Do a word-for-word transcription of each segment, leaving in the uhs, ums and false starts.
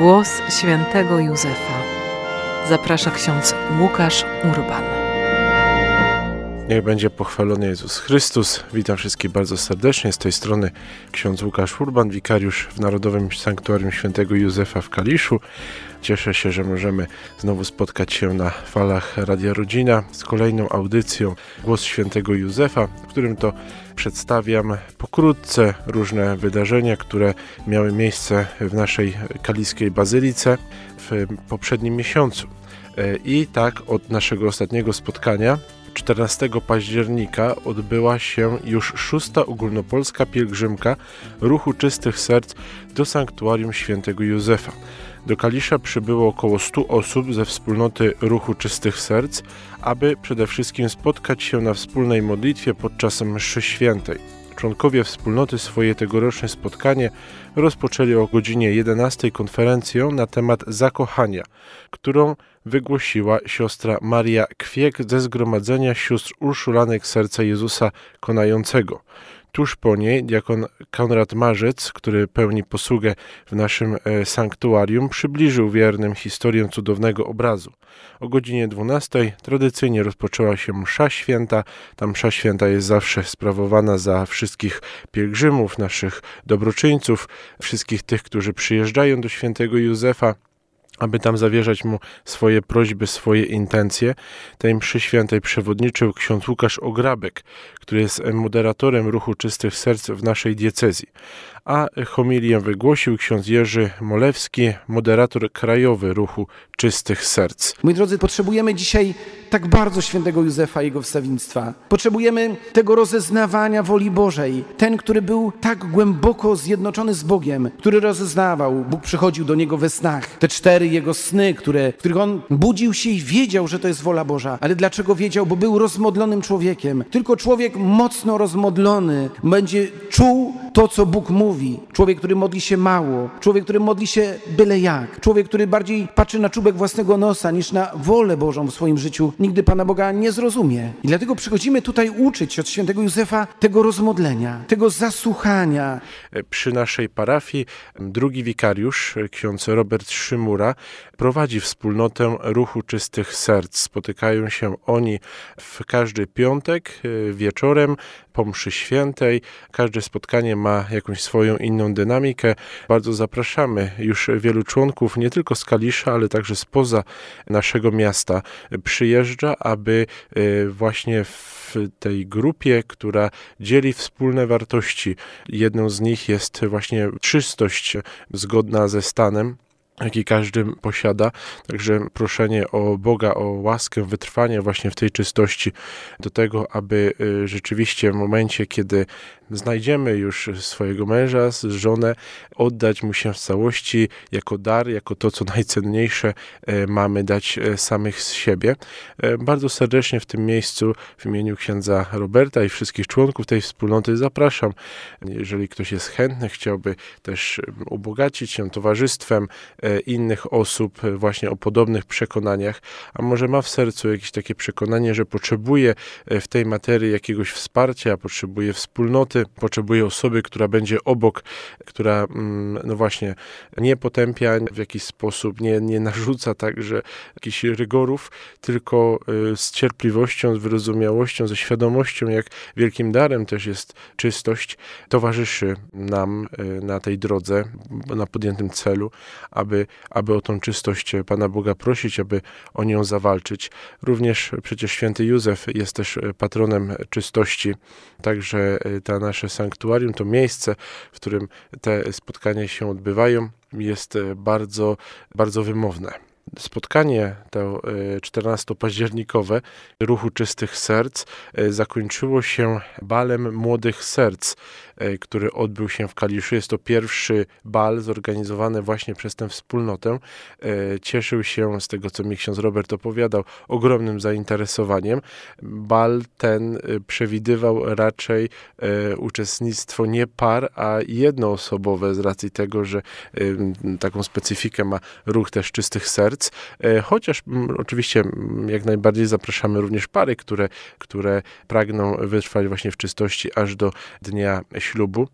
Głos świętego Józefa. Zaprasza ksiądz Łukasz Urban. Niech będzie pochwalony Jezus Chrystus. Witam wszystkich bardzo serdecznie. Z tej strony ksiądz Łukasz Urban, wikariusz w Narodowym Sanktuarium Świętego Józefa w Kaliszu. Cieszę się, że możemy znowu spotkać się na falach Radia Rodzina z kolejną audycją Głos Świętego Józefa, w którym to przedstawiam pokrótce różne wydarzenia, które miały miejsce w naszej kaliskiej bazylice w poprzednim miesiącu. I tak od naszego ostatniego spotkania czternastego października odbyła się już szósta ogólnopolska pielgrzymka Ruchu Czystych Serc do Sanktuarium Świętego Józefa. Do Kalisza przybyło około stu osób ze wspólnoty Ruchu Czystych Serc, aby przede wszystkim spotkać się na wspólnej modlitwie podczas mszy świętej. Członkowie wspólnoty swoje tegoroczne spotkanie rozpoczęli o godzinie jedenastej konferencją na temat zakochania, którą wygłosiła siostra Maria Kwiek ze Zgromadzenia Sióstr Urszulanek Serca Jezusa Konającego. Tuż po niej diakon Konrad Marzec, który pełni posługę w naszym e, sanktuarium, przybliżył wiernym historię cudownego obrazu. O godzinie dwunastej tradycyjnie rozpoczęła się msza święta. Ta msza święta jest zawsze sprawowana za wszystkich pielgrzymów, naszych dobroczyńców, wszystkich tych, którzy przyjeżdżają do Świętego Józefa, aby tam zawierzać mu swoje prośby, swoje intencje. Tej mszy świętej przewodniczył ksiądz Łukasz Ograbek, który jest moderatorem Ruchu Czystych Serc w naszej diecezji. A homilię wygłosił ksiądz Jerzy Molewski, moderator krajowy Ruchu Czystych Serc. Moi drodzy, potrzebujemy dzisiaj tak bardzo świętego Józefa i jego wstawiennictwa. Potrzebujemy tego rozeznawania woli Bożej. Ten, który był tak głęboko zjednoczony z Bogiem, który rozeznawał. Bóg przychodził do niego we snach. Te cztery jego sny, które, w których on budził się i wiedział, że to jest wola Boża. Ale dlaczego wiedział? Bo był rozmodlonym człowiekiem. Tylko człowiek mocno rozmodlony będzie czuł to, co Bóg mówi. Człowiek, który modli się mało. Człowiek, który modli się byle jak. Człowiek, który bardziej patrzy na czubek własnego nosa niż na wolę Bożą w swoim życiu, nigdy Pana Boga nie zrozumie. I dlatego przychodzimy tutaj uczyć od świętego Józefa tego rozmodlenia, tego zasłuchania. Przy naszej parafii drugi wikariusz, ksiądz Robert Szymura, prowadzi wspólnotę Ruchu Czystych Serc. Spotykają się oni w każdy piątek wieczorem po mszy świętej. Każde spotkanie ma jakąś swoją inną dynamikę. Bardzo zapraszamy już wielu członków, nie tylko z Kalisza, ale także spoza naszego miasta przyjeżdża, aby właśnie w tej grupie, która dzieli wspólne wartości, jedną z nich jest właśnie czystość zgodna ze stanem, jaki każdy posiada. Także proszenie o Boga, o łaskę, wytrwanie właśnie w tej czystości do tego, aby rzeczywiście w momencie, kiedy znajdziemy już swojego męża, żonę, oddać mu się w całości jako dar, jako to, co najcenniejsze mamy dać samych z siebie. Bardzo serdecznie w tym miejscu w imieniu księdza Roberta i wszystkich członków tej wspólnoty zapraszam. Jeżeli ktoś jest chętny, chciałby też ubogacić się towarzystwem innych osób właśnie o podobnych przekonaniach, a może ma w sercu jakieś takie przekonanie, że potrzebuje w tej materii jakiegoś wsparcia, potrzebuje wspólnoty, potrzebuje osoby, która będzie obok, która no właśnie nie potępia w jakiś sposób, nie, nie narzuca także jakichś rygorów, tylko z cierpliwością, z wyrozumiałością, ze świadomością, jak wielkim darem też jest czystość, towarzyszy nam na tej drodze, na podjętym celu, aby, aby o tą czystość Pana Boga prosić, aby o nią zawalczyć. Również przecież święty Józef jest też patronem czystości, także ta nasze sanktuarium, to miejsce, w którym te spotkania się odbywają, jest bardzo, bardzo wymowne. Spotkanie to czternastopaździernikowe Ruchu Czystych Serc zakończyło się balem Młodych Serc, który odbył się w Kaliszu. Jest to pierwszy bal zorganizowany właśnie przez tę wspólnotę. Cieszył się, z tego co mi ksiądz Robert opowiadał, ogromnym zainteresowaniem. Bal ten przewidywał raczej uczestnictwo nie par, a jednoosobowe z racji tego, że taką specyfikę ma Ruch też Czystych Serc. Chociaż oczywiście jak najbardziej zapraszamy również pary, które, które pragną wytrwać właśnie w czystości aż do dnia ślubu.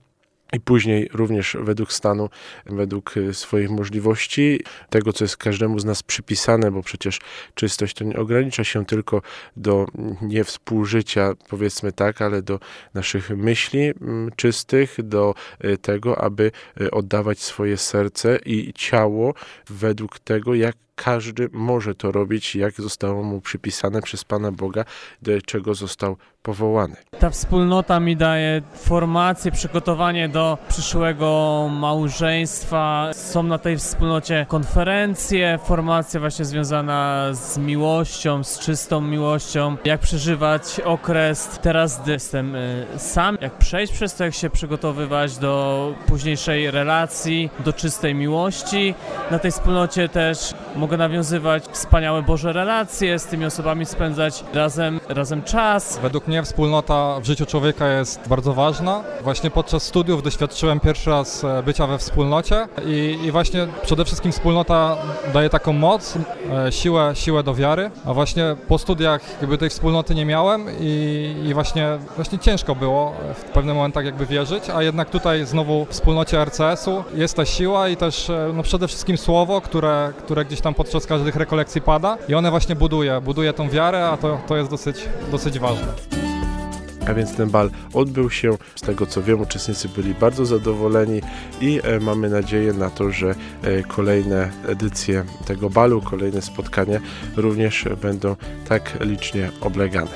i później również według stanu, według swoich możliwości, tego, co jest każdemu z nas przypisane, bo przecież czystość to nie ogranicza się tylko do nie współżycia, powiedzmy tak, ale do naszych myśli czystych, do tego, aby oddawać swoje serce i ciało według tego, jak każdy może to robić, jak zostało mu przypisane przez Pana Boga, do czego został powołany. Ta wspólnota mi daje formację, przygotowanie do przyszłego małżeństwa. Są na tej wspólnocie konferencje, formacja właśnie związana z miłością, z czystą miłością. Jak przeżywać okres teraz, gdy jestem sam, jak przejść przez to, jak się przygotowywać do późniejszej relacji, do czystej miłości. Na tej wspólnocie też mogę nawiązywać wspaniałe Boże relacje, z tymi osobami spędzać razem, razem czas. Według mnie wspólnota w życiu człowieka jest bardzo ważna. Właśnie podczas studiów doświadczyłem pierwszy raz bycia we wspólnocie i, i właśnie przede wszystkim wspólnota daje taką moc, siłę, siłę do wiary, a właśnie po studiach jakby tej wspólnoty nie miałem i, i właśnie, właśnie ciężko było w pewnych momentach jakby wierzyć, a jednak tutaj znowu w wspólnocie R C S-u jest ta siła i też no przede wszystkim słowo, które, które gdzieś tam podczas każdych rekolekcji pada i one właśnie buduje, buduje tą wiarę, a to, to jest dosyć, dosyć ważne. A więc ten bal odbył się, z tego co wiem, uczestnicy byli bardzo zadowoleni i e, mamy nadzieję na to, że e, kolejne edycje tego balu, kolejne spotkania również będą tak licznie oblegane.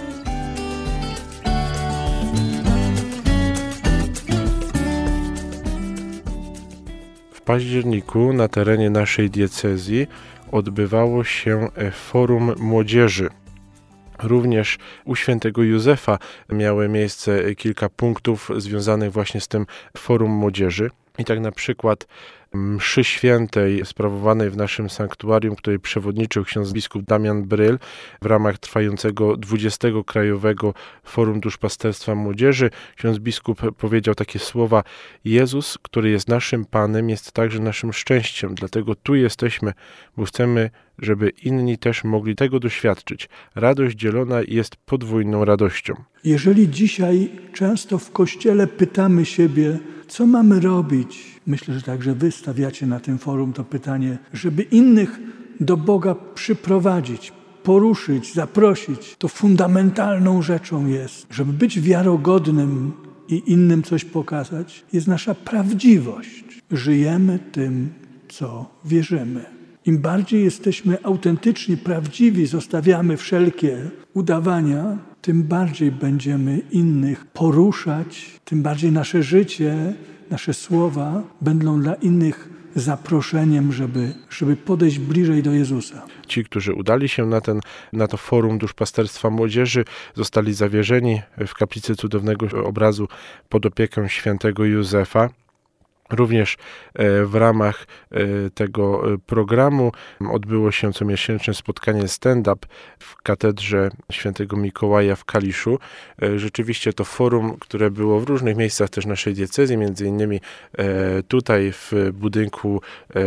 W październiku na terenie naszej diecezji odbywało się Forum Młodzieży. Również u świętego Józefa miały miejsce kilka punktów związanych właśnie z tym Forum Młodzieży. I tak na przykład mszy świętej sprawowanej w naszym sanktuarium, której przewodniczył ksiądz biskup Damian Bryl w ramach trwającego dwudziestego Krajowego Forum Duszpasterstwa Młodzieży. Ksiądz biskup powiedział takie słowa: Jezus, który jest naszym Panem, jest także naszym szczęściem, dlatego tu jesteśmy, bo chcemy, żeby inni też mogli tego doświadczyć. Radość dzielona jest podwójną radością. Jeżeli dzisiaj często w Kościele pytamy siebie, co mamy robić, myślę, że także wy stawiacie na tym forum to pytanie, żeby innych do Boga przyprowadzić, poruszyć, zaprosić, to fundamentalną rzeczą jest, żeby być wiarogodnym i innym coś pokazać, jest nasza prawdziwość. Żyjemy tym, co wierzymy. Im bardziej jesteśmy autentyczni, prawdziwi, zostawiamy wszelkie udawania, tym bardziej będziemy innych poruszać, tym bardziej nasze życie, nasze słowa będą dla innych zaproszeniem, żeby, żeby podejść bliżej do Jezusa. Ci, którzy udali się na, ten, na to Forum Duszpasterstwa Młodzieży, zostali zawierzeni w kaplicy Cudownego Obrazu pod opieką świętego Józefa. Również w ramach tego programu odbyło się comiesięczne spotkanie stand-up w katedrze świętego Mikołaja w Kaliszu. Rzeczywiście to forum, które było w różnych miejscach też naszej diecezji, między innymi tutaj w budynku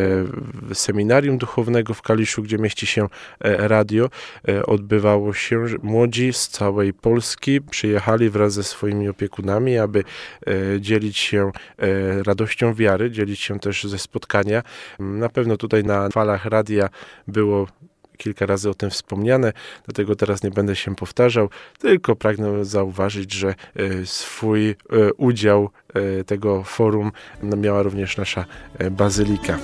Seminarium Duchownego w Kaliszu, gdzie mieści się radio, odbywało się. Młodzi z całej Polski przyjechali wraz ze swoimi opiekunami, aby dzielić się radością wiary, dzielić się też ze spotkania. Na pewno tutaj na falach radia było kilka razy o tym wspomniane, dlatego teraz nie będę się powtarzał, tylko pragnę zauważyć, że swój udział tego forum miała również nasza bazylika.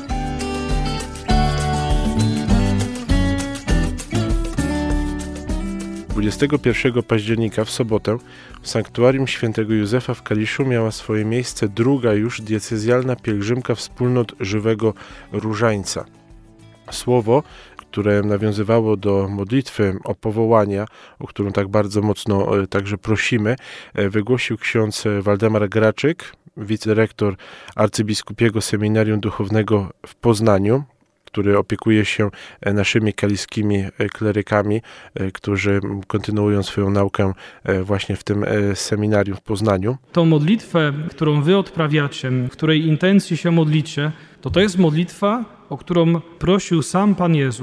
dwudziestego pierwszego października w sobotę w sanktuarium świętego Józefa w Kaliszu miała swoje miejsce druga już diecezjalna pielgrzymka wspólnot Żywego Różańca. Słowo, które nawiązywało do modlitwy o powołania, o którą tak bardzo mocno także prosimy, wygłosił ksiądz Waldemar Graczyk, wicerektor arcybiskupiego Seminarium Duchownego w Poznaniu, który opiekuje się naszymi kaliskimi klerykami, którzy kontynuują swoją naukę właśnie w tym seminarium w Poznaniu. Tą modlitwę, którą wy odprawiacie, w której intencji się modlicie, to to jest modlitwa, o którą prosił sam Pan Jezus.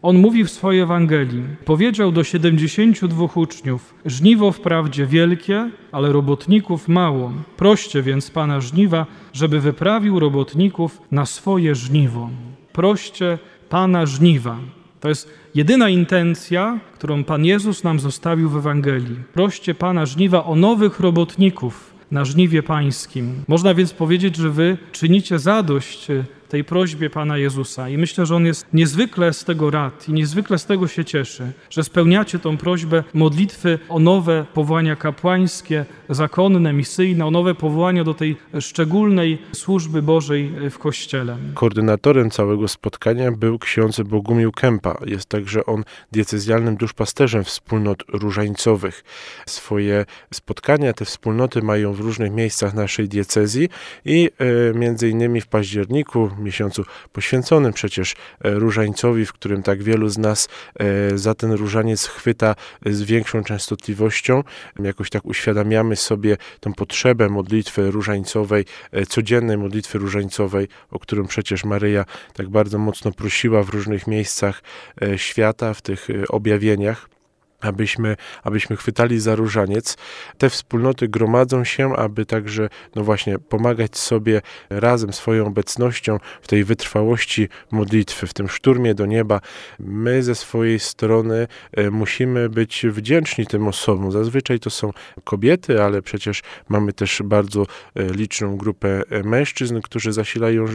On mówi w swojej Ewangelii, powiedział do siedemdziesięciu dwóch uczniów, żniwo wprawdzie wielkie, ale robotników mało. Proście więc Pana żniwa, żeby wyprawił robotników na swoje żniwo. Proście Pana żniwa. To jest jedyna intencja, którą Pan Jezus nam zostawił w Ewangelii. Proście Pana żniwa o nowych robotników na żniwie pańskim. Można więc powiedzieć, że wy czynicie zadość tej prośbie Pana Jezusa i myślę, że On jest niezwykle z tego rad i niezwykle z tego się cieszy, że spełniacie tą prośbę modlitwy o nowe powołania kapłańskie, zakonne, misyjne, o nowe powołania do tej szczególnej służby Bożej w Kościele. Koordynatorem całego spotkania był ksiądz Bogumił Kępa. Jest także on diecezjalnym duszpasterzem wspólnot różańcowych. Swoje spotkania, te wspólnoty mają w różnych miejscach naszej diecezji i e, między innymi w październiku, miesiącu poświęconym przecież różańcowi, w którym tak wielu z nas za ten różaniec chwyta z większą częstotliwością. Jakoś tak uświadamiamy sobie tę potrzebę modlitwy różańcowej, codziennej modlitwy różańcowej, o którą przecież Maryja tak bardzo mocno prosiła w różnych miejscach świata, w tych objawieniach. Abyśmy, abyśmy chwytali za różaniec. Te wspólnoty gromadzą się, aby także, no właśnie, pomagać sobie razem swoją obecnością w tej wytrwałości modlitwy, w tym szturmie do nieba. My ze swojej strony musimy być wdzięczni tym osobom. Zazwyczaj to są kobiety, ale przecież mamy też bardzo liczną grupę mężczyzn, którzy zasilają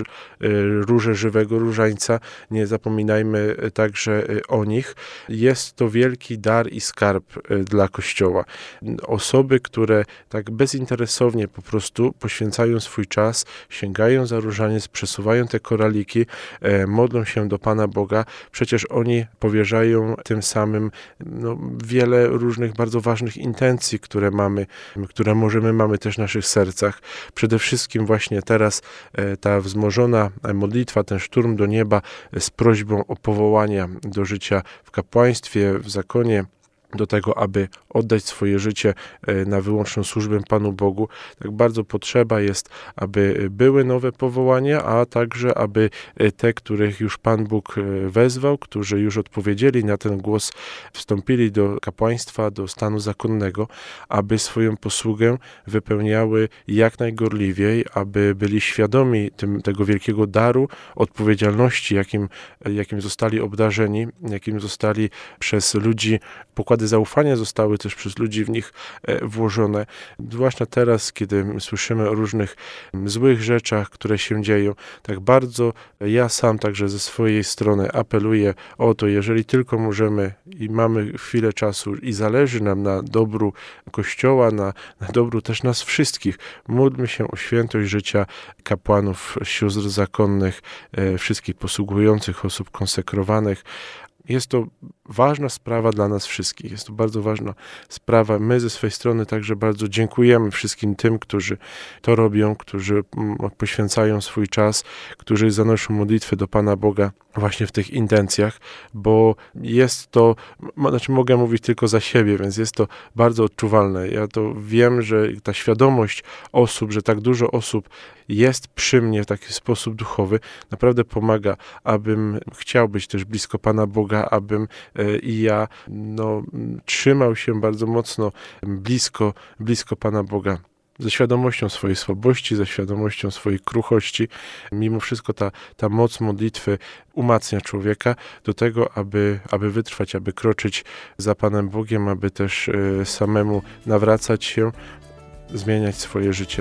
róże żywego różańca. Nie zapominajmy także o nich. Jest to wielki dar i skarb dla Kościoła. Osoby, które tak bezinteresownie po prostu poświęcają swój czas, sięgają za różaniec, przesuwają te koraliki, e, modlą się do Pana Boga, przecież oni powierzają tym samym no, wiele różnych bardzo ważnych intencji, które mamy, które możemy mamy też w naszych sercach. Przede wszystkim właśnie teraz e, ta wzmożona modlitwa, ten szturm do nieba z prośbą o powołania do życia w kapłaństwie, w zakonie, do tego, aby oddać swoje życie na wyłączną służbę Panu Bogu. Tak bardzo potrzeba jest, aby były nowe powołania, a także, aby te, których już Pan Bóg wezwał, którzy już odpowiedzieli na ten głos, wstąpili do kapłaństwa, do stanu zakonnego, aby swoją posługę wypełniały jak najgorliwiej, aby byli świadomi tym, tego wielkiego daru, odpowiedzialności, jakim, jakim zostali obdarzeni, jakim zostali przez ludzi pokładani zaufania zostały też przez ludzi w nich włożone. Zwłaszcza teraz, kiedy słyszymy o różnych złych rzeczach, które się dzieją, tak bardzo ja sam także ze swojej strony apeluję o to, jeżeli tylko możemy i mamy chwilę czasu i zależy nam na dobru Kościoła, na, na dobru też nas wszystkich, módlmy się o świętość życia kapłanów, sióstr zakonnych, wszystkich posługujących osób konsekrowanych. Jest to ważna sprawa dla nas wszystkich. Jest to bardzo ważna sprawa. My ze swojej strony także bardzo dziękujemy wszystkim tym, którzy to robią, którzy poświęcają swój czas, którzy zanoszą modlitwy do Pana Boga właśnie w tych intencjach, bo jest to, znaczy mogę mówić tylko za siebie, więc jest to bardzo odczuwalne. Ja to wiem, że ta świadomość osób, że tak dużo osób jest przy mnie w taki sposób duchowy, naprawdę pomaga, abym chciał być też blisko Pana Boga, abym i ja no, trzymał się bardzo mocno blisko, blisko Pana Boga. Ze świadomością swojej słabości, ze świadomością swojej kruchości. Mimo wszystko ta, ta moc modlitwy umacnia człowieka do tego, aby, aby wytrwać, aby kroczyć za Panem Bogiem, aby też y, samemu nawracać się, zmieniać swoje życie.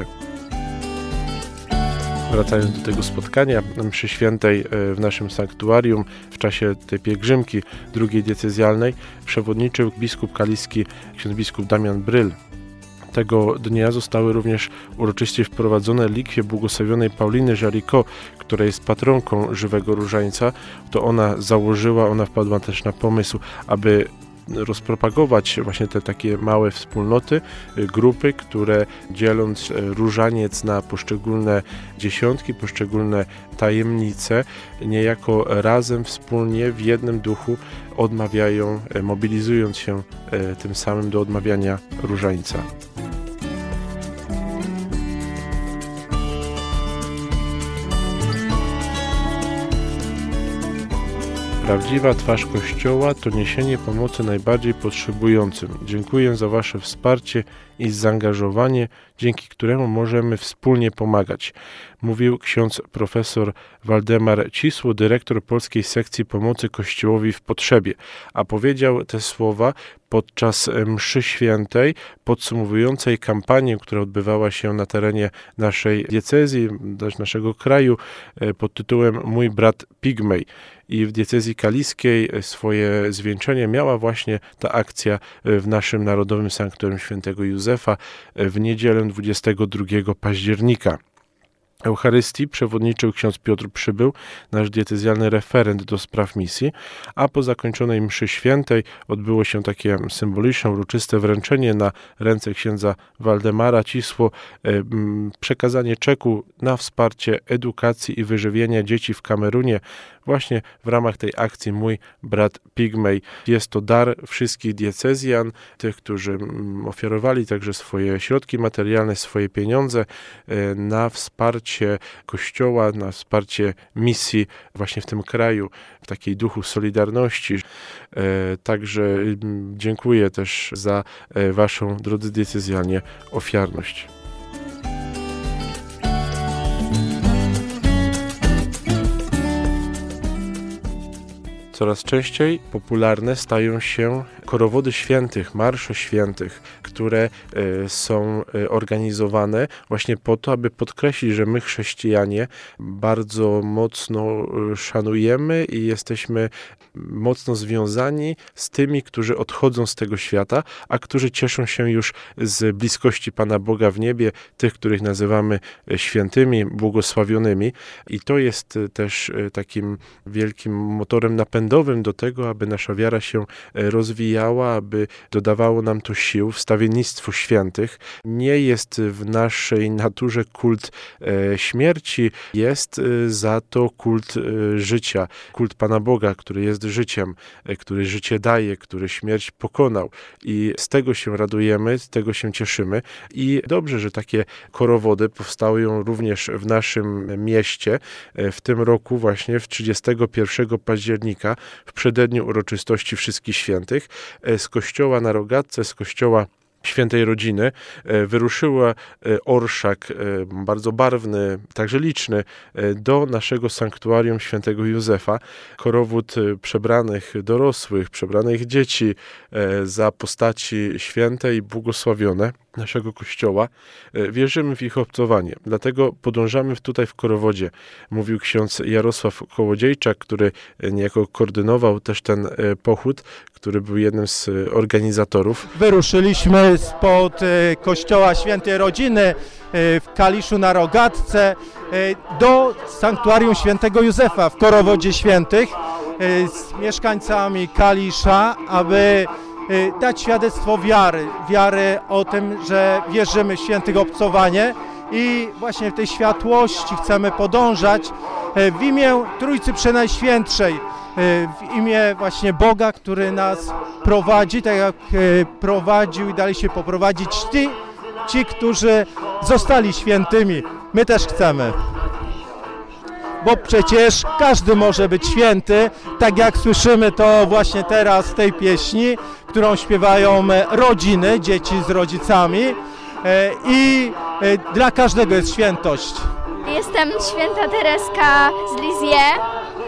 Wracając do tego spotkania mszy świętej w naszym sanktuarium w czasie tej pielgrzymki drugiej diecezjalnej przewodniczył biskup kaliski, ksiądz biskup Damian Bryl. Tego dnia zostały również uroczyście wprowadzone likwie błogosławionej Pauliny Jaricot, która jest patronką żywego różańca. To ona założyła, ona wpadła też na pomysł, aby rozpropagować właśnie te takie małe wspólnoty, grupy, które dzieląc różaniec na poszczególne dziesiątki, poszczególne tajemnice, niejako razem, wspólnie, w jednym duchu odmawiają, mobilizując się tym samym do odmawiania różańca. Prawdziwa twarz Kościoła to niesienie pomocy najbardziej potrzebującym. Dziękuję za Wasze wsparcie i zaangażowanie, dzięki któremu możemy wspólnie pomagać, mówił ksiądz profesor Waldemar Cisło, dyrektor Polskiej Sekcji Pomocy Kościołowi w Potrzebie, a powiedział te słowa podczas mszy świętej podsumowującej kampanię, która odbywała się na terenie naszej diecezji, naszego kraju pod tytułem Mój brat Pigmej. I w diecezji kaliskiej swoje zwieńczenie miała właśnie ta akcja w naszym Narodowym Sanktuarium Świętego Józefa w niedzielę dwudziestego drugiego października. Eucharystii przewodniczył ksiądz Piotr Przybył, nasz diecezjalny referent do spraw misji, a po zakończonej mszy świętej odbyło się takie symboliczne, uroczyste wręczenie na ręce księdza Waldemara Cisło, przekazanie czeku na wsparcie edukacji i wyżywienia dzieci w Kamerunie, właśnie w ramach tej akcji Mój brat Pigmej. Jest to dar wszystkich diecezjan, tych, którzy ofiarowali także swoje środki materialne, swoje pieniądze na wsparcie Kościoła, na wsparcie misji właśnie w tym kraju, w takiej duchu solidarności. Także dziękuję też za Waszą, drodzy diecezjanie, ofiarność. Coraz częściej popularne stają się korowody świętych, marsze świętych, które są organizowane właśnie po to, aby podkreślić, że my chrześcijanie bardzo mocno szanujemy i jesteśmy mocno związani z tymi, którzy odchodzą z tego świata, a którzy cieszą się już z bliskości Pana Boga w niebie, tych, których nazywamy świętymi, błogosławionymi. I to jest też takim wielkim motorem napędowym do tego, aby nasza wiara się rozwijała, aby dodawało nam to sił. Wstawiennictwo świętych nie jest w naszej naturze kult e, śmierci, jest e, za to kult e, życia, kult Pana Boga, który jest życiem, e, który życie daje, który śmierć pokonał. I z tego się radujemy, z tego się cieszymy. I dobrze, że takie korowody powstają również w naszym mieście. E, w tym roku właśnie w trzydziestego pierwszego października, w przededniu uroczystości Wszystkich Świętych, z kościoła na Rogatce, z kościoła Świętej Rodziny, wyruszyła orszak bardzo barwny, także liczny, do naszego sanktuarium Świętego Józefa. Korowód przebranych dorosłych, przebranych dzieci za postaci święte i błogosławione naszego Kościoła. Wierzymy w ich obcowanie, dlatego podążamy tutaj w korowodzie, mówił ksiądz Jarosław Kołodziejczak, który niejako koordynował też ten pochód, który był jednym z organizatorów. Wyruszyliśmy spod Kościoła Świętej Rodziny w Kaliszu na Rogatce do Sanktuarium Świętego Józefa w Korowodzie Świętych z mieszkańcami Kalisza, aby dać świadectwo wiary, wiary o tym, że wierzymy w świętych obcowanie i właśnie w tej światłości chcemy podążać w imię Trójcy Przenajświętszej, w imię właśnie Boga, który nas prowadzi, tak jak prowadził i dali się poprowadzić ci, ci, którzy zostali świętymi. My też chcemy. Bo przecież każdy może być święty, tak jak słyszymy to właśnie teraz w tej pieśni, którą śpiewają rodziny, dzieci z rodzicami i dla każdego jest świętość. Jestem święta Tereska z Lisieux.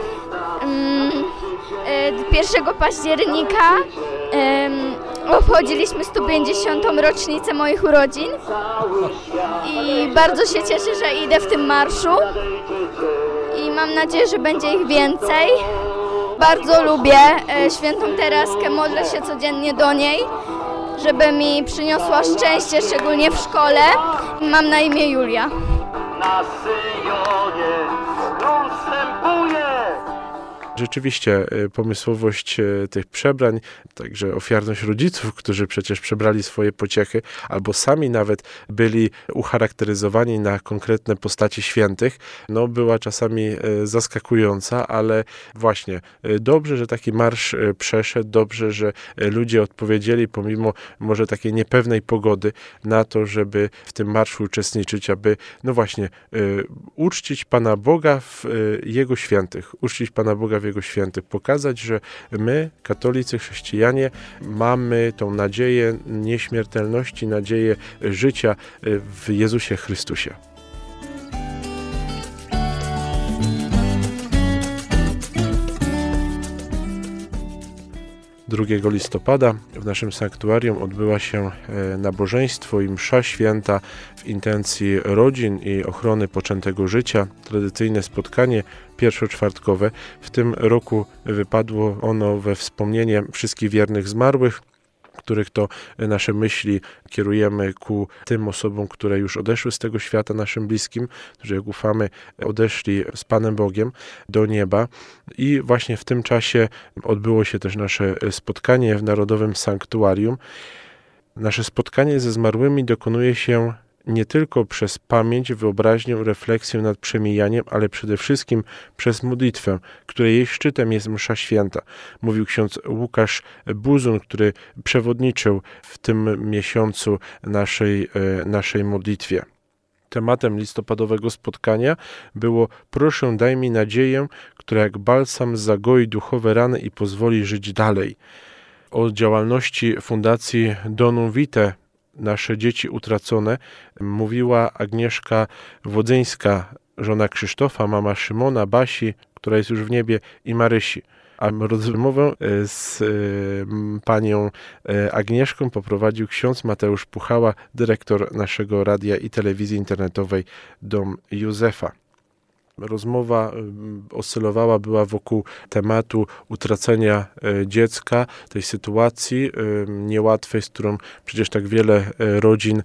pierwszego października obchodziliśmy sto pięćdziesiątą rocznicę moich urodzin i bardzo się cieszę, że idę w tym marszu i mam nadzieję, że będzie ich więcej. Bardzo lubię świętą Tereskę, modlę się codziennie do niej, żeby mi przyniosła szczęście, szczególnie w szkole. Mam na imię Julia. Na Syjonie następuje. Rzeczywiście pomysłowość tych przebrań, także ofiarność rodziców, którzy przecież przebrali swoje pociechy, albo sami nawet byli ucharakteryzowani na konkretne postaci świętych, no była czasami zaskakująca, ale właśnie dobrze, że taki marsz przeszedł, dobrze, że ludzie odpowiedzieli pomimo może takiej niepewnej pogody na to, żeby w tym marszu uczestniczyć, aby no właśnie uczcić Pana Boga w Jego świętych, uczcić Pana Boga w Jego świętych. Pokazać, że my, katolicy, chrześcijanie, mamy tą nadzieję nieśmiertelności, nadzieję życia w Jezusie Chrystusie. drugiego listopada w naszym sanktuarium odbyła się nabożeństwo i msza święta w intencji rodzin i ochrony poczętego życia. Tradycyjne spotkanie pierwszoczwartkowe. W tym roku wypadło ono we wspomnienie wszystkich wiernych zmarłych, których to nasze myśli kierujemy ku tym osobom, które już odeszły z tego świata, naszym bliskim, którzy, jak ufamy, odeszli z Panem Bogiem do nieba. I właśnie w tym czasie odbyło się też nasze spotkanie w Narodowym Sanktuarium. Nasze spotkanie ze zmarłymi dokonuje się nie tylko przez pamięć, wyobraźnię, refleksję nad przemijaniem, ale przede wszystkim przez modlitwę, której jej szczytem jest msza święta. Mówił ksiądz Łukasz Buzun, który przewodniczył w tym miesiącu naszej, naszej modlitwie. Tematem listopadowego spotkania było: proszę, daj mi nadzieję, która jak balsam zagoi duchowe rany i pozwoli żyć dalej. O działalności Fundacji Donum Vitae, Nasze Dzieci Utracone, mówiła Agnieszka Wodzyńska, żona Krzysztofa, mama Szymona, Basi, która jest już w niebie, i Marysi. A rozmowę z panią Agnieszką poprowadził ksiądz Mateusz Puchała, dyrektor naszego radia i telewizji internetowej Dom Józefa. Rozmowa oscylowała, była wokół tematu utracenia dziecka, tej sytuacji niełatwej, z którą przecież tak wiele rodzin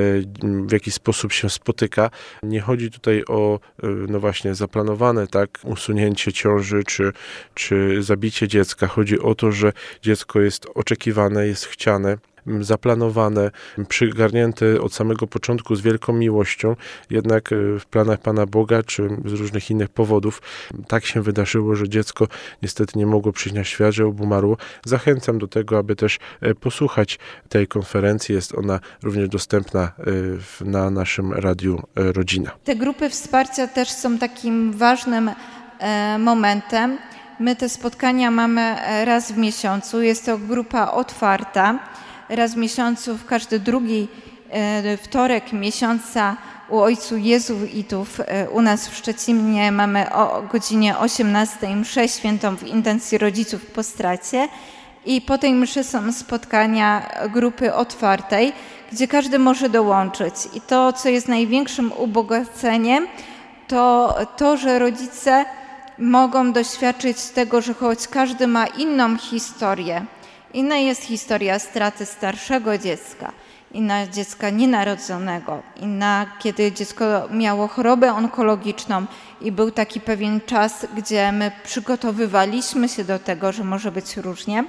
w jakiś sposób się spotyka. Nie chodzi tutaj o, no właśnie, zaplanowane tak usunięcie ciąży czy, czy zabicie dziecka. Chodzi o to, że dziecko jest oczekiwane, jest chciane, zaplanowane, przygarnięte od samego początku z wielką miłością, jednak w planach Pana Boga czy z różnych innych powodów tak się wydarzyło, że dziecko niestety nie mogło przyjść na świat, że obumarło. Zachęcam do tego, aby też posłuchać tej konferencji. Jest ona również dostępna na naszym Radiu Rodzina. Te grupy wsparcia też są takim ważnym momentem. My te spotkania mamy raz w miesiącu. Jest to grupa otwarta. Raz w miesiącu, w każdy drugi e, wtorek miesiąca u Ojcu Jezuitów e, u nas w Szczecinie mamy o godzinie osiemnastej mszę świętą w intencji rodziców po stracie, i po tej mszy są spotkania grupy otwartej, gdzie każdy może dołączyć. I to, co jest największym ubogaceniem, to to, że rodzice mogą doświadczyć tego, że choć każdy ma inną historię. Inna jest historia straty starszego dziecka, inna dziecka nienarodzonego, inna kiedy dziecko miało chorobę onkologiczną i był taki pewien czas, gdzie my przygotowywaliśmy się do tego, że może być różnie.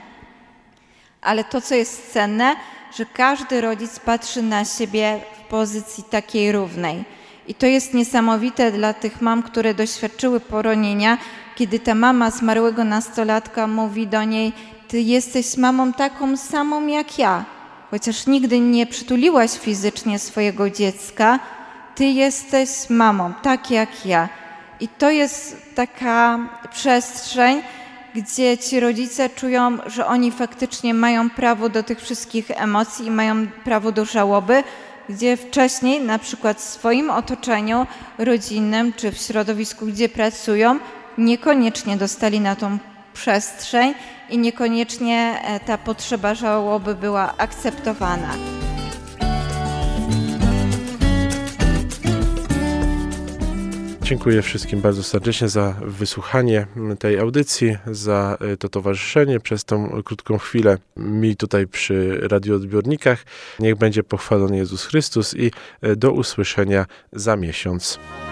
Ale to, co jest cenne, że każdy rodzic patrzy na siebie w pozycji takiej równej. I to jest niesamowite dla tych mam, które doświadczyły poronienia, kiedy ta mama zmarłego nastolatka mówi do niej: ty jesteś mamą taką samą jak ja, chociaż nigdy nie przytuliłaś fizycznie swojego dziecka, ty jesteś mamą, tak jak ja. I to jest taka przestrzeń, gdzie ci rodzice czują, że oni faktycznie mają prawo do tych wszystkich emocji i mają prawo do żałoby, gdzie wcześniej, na przykład w swoim otoczeniu rodzinnym czy w środowisku, gdzie pracują, niekoniecznie dostali na tą przestrzeń i niekoniecznie ta potrzeba żałoby była akceptowana. Dziękuję wszystkim bardzo serdecznie za wysłuchanie tej audycji, za to towarzyszenie przez tą krótką chwilę mi tutaj przy radioodbiornikach. Niech będzie pochwalony Jezus Chrystus i do usłyszenia za miesiąc.